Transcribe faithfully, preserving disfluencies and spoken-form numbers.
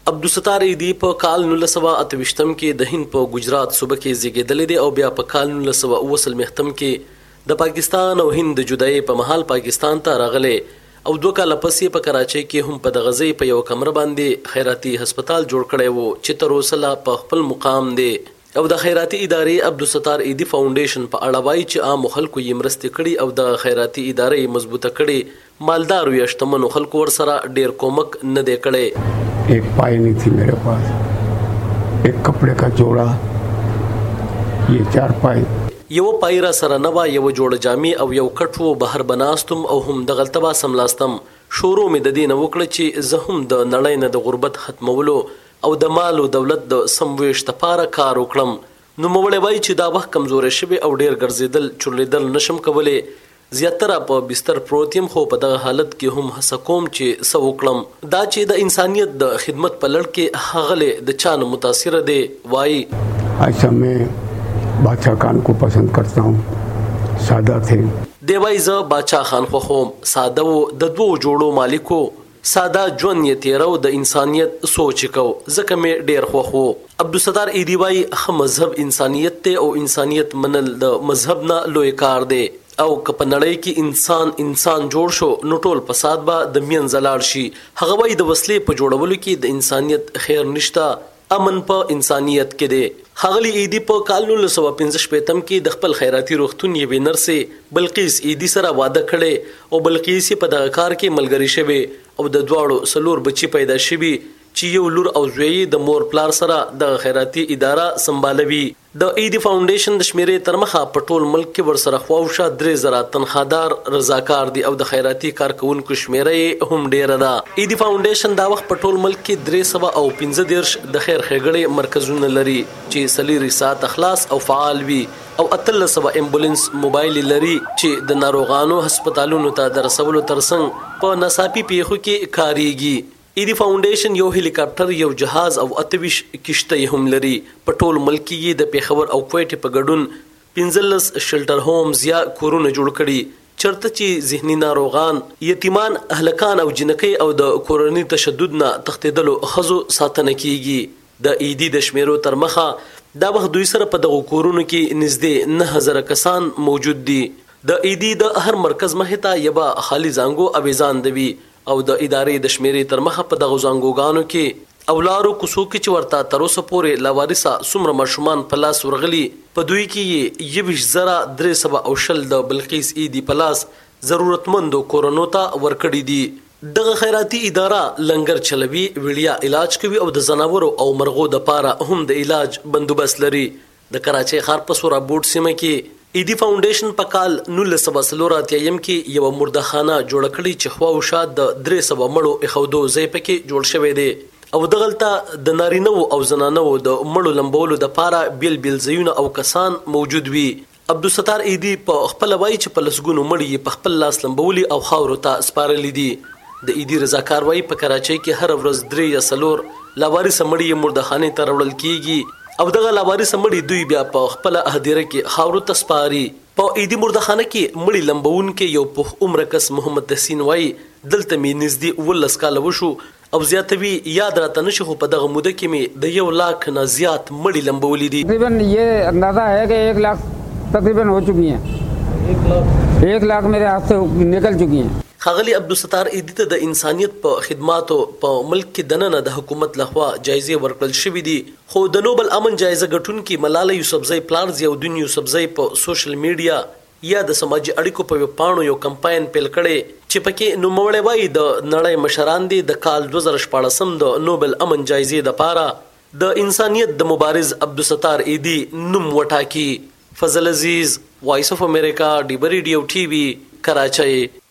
عبدالستار ایدی په کال نولس سوه اته ویشتم کې د هند په ګجرات صوبه کې زیږېدلی دی او بیا په کال نولس سوه اوه څلوېښتم کې د پاکستان او هند د جدایۍ په مهال پاکستان ته راغلی او دوه کاله پس یې په کراچۍ کې هم په دغه ځای په یو کمره باندې خیراتي هسپتال جوړ کړی و چې تر اوسه لا په خپل مقام دی او د خیراتي ادارې عبدالستار ایدی فاونډیشن په اړه وایي چې عامو خلکو یې مرستې کړي او د خیراتي ادارې مضبوطه کړي مالدارو یا شتمنو خلکو ورسره ډیر کومک نه دی کړی. ایک پائی نہیں تھی میرے پاس، ایک کپڑے کا جوڑا، یہ چار پائی. یو پای را سره نه وه، یو جوړه جامې او یو کټ و. بهر بناستم او هم دغلته به سملاستم. شروع مې د دې نه وکړه چې زه هم د نړۍ نه د غربت ختمولو او د مال او دولت د سم ویش دپاره کار وکړم. نوموړی وایي چې دا وخت کمزوری شوی او ډیر ګرځېدل چورلیدل نشم کولی. زیاتره په بستر پروت یم، خو په دغه حالت کې هم هڅه کوم چې څه وکړم. دا چې د انسانیت د خدمت په لړ کې هغه د چا نه متاثره دی. وایي اچھا میں بادشاہ خان کو پسند کرتا ہوں، ساده تھے. دی وایي زه باچا خان خوښوم، ساده و، د دوو جوړو مالک و، ساده ژوند یې تیرو، د انسانیت سوچ یې کو، ځکه مې ډیر خوښ و. عبدالستار ایدی وایي ښه مذهب انسانیت دی او انسانیت منل د مذهب نه لوی کار دی او که په نړۍ کې انسان انسان جوړ شو نو ټول فساد به د منځه لاړ شي. هغه وایي د وسلې په جوړولو کې د انسانیت خیر نشته، امن په انسانیت کې دی. ښاغلي ایدي په کال نولس سوه پنځه شپېتم کې د خپل خیراتي روغتون یوې نرسې بلقیس ایدي سره واده کړی او بلقیس په دغه کار کې ملګري شوې او د دواړو څلور بچي پیدا شوي چې یو لور او زوی د مور پلار سره د خیراتي اداره سمبالوي. د ایدي فاونډیشن د شمیرې تر مخه په ټول ملک کې ورسره خواوشا درې زره تنخوادار رضاکار دي او د خیراتي کارکونکو شمیره هم ډیره ده. ایدي فاونډیشن دا وخت په ټول ملک کې درې سوه او پنځه دېرش د خیر ښېګڼې مرکزونه لري چې څلېروي ساعته خلاص او فعال وي او اتلس سوه امبولانس موبایل لري چې د ناروغانو هسپتالونو ته د رسولو ترڅنګ په ناڅاپي پیښو کې کاریږي. ایدي فاونډیشن یو هلیکاپټر، یو جهاز او اته ویشت کشتۍ هم لري. په ټول ملک کې د پېښور او کویټې په ګډون پنځلس شلټر هومز یا کورونه جوړ کړي چرته چې ذهني ناروغان، یتیمان، هلکان او جنکۍ او د کورني تشدد نه تښتېدلو ښځو ساتنه کیږي. د ایدي د شمیرو تر مخه دا وخت دوی سره په دغو کورونو کې نږدې نه هزاره کسان موجود دي. د ایدي د هر مرکز مخې ته یوه خالي زانګو اویزان دوي او د ادارې د شمیرې تر مخه په دغو زانګوګانو کې او لارو کوڅو کې چې ورته تر اوسه پورې لاوارثه څومره ماشومان په لاس ورغلي، په دوی کې یې یویشت زره درې سوه او شل د بلقیس ایدي په لاس ضرورتمندو کورونو ته ورکړي دي. دغه خیراتي اداره لنګر چلوي، وړیا علاج کوي او د ځناورو او مرغو دپاره هم د علاج بندوبست لري. د کراچۍ ښار په سورا بوټ سیمه کې ایدي فاونډیشن په کال نولس سوه څلور اتیایم کې یوه مردخانه جوړه کړې چې خواوشا د درې سوه مړو ایښودو ځای پکې جوړ شوی دی او دغلته د نارینهو او زنانهو د مړو لمبولو دپاره بیل بیل ځایونه او کسان موجود وي. عبدالستار ایدي په خپله وایي چې په لسګونو مړي یې په خپل لاس لمبولي او خاورو ته سپارلي دي. د ایدي رضاکار وایي په کراچۍ کې هره ورځ درې یا څلور لاوارثه مړي یې مردخانې ته راوړل کیږي او دغه لاوارثه مړي دوی بیا په خپله هدیره کې خاورو ته سپاري. په ایدي مردخانه کې مړي لمبونکي یو پوخ عمره کس محمد تحسین وایي دلته مې نږدې اوولس کاله وشو او زیاتوي یاد راته نشي خو په دغه موده کې مې د یو لاک نه زیات مړي لمبولي دي. تقریباً یہ اندازہ ہے کہ ایک لاکھ تقریباً ہو چکی ہیں، ایک لاکھ میرے ہاتھ سے نکل چکی ہیں. ښاغلي عبدالستار ایدي ته د انسانیت په خدماتو په ملک کې دننه د حکومت لخوا جایزې ورکړل شوي دي، خو د نوبل امن جایزه ګټونکي ملاله یوسفزۍ پلارز یو دین یوسفزۍ په سوشل میډیا یا د سماجي اړیکو په ویبپاڼو یو کمپاین پیل کړی چې پکې نوموړی وایي د نړۍ مشران دي د کال دوه زره شپاړسم د نوبل امن جایزې دپاره د انسانیت د مبارز عبدالستار ایدي نوم وټاکي. فضل عزیز، وایس اف امریکا، ډیبه ریډیو ټي وي، کراچۍ.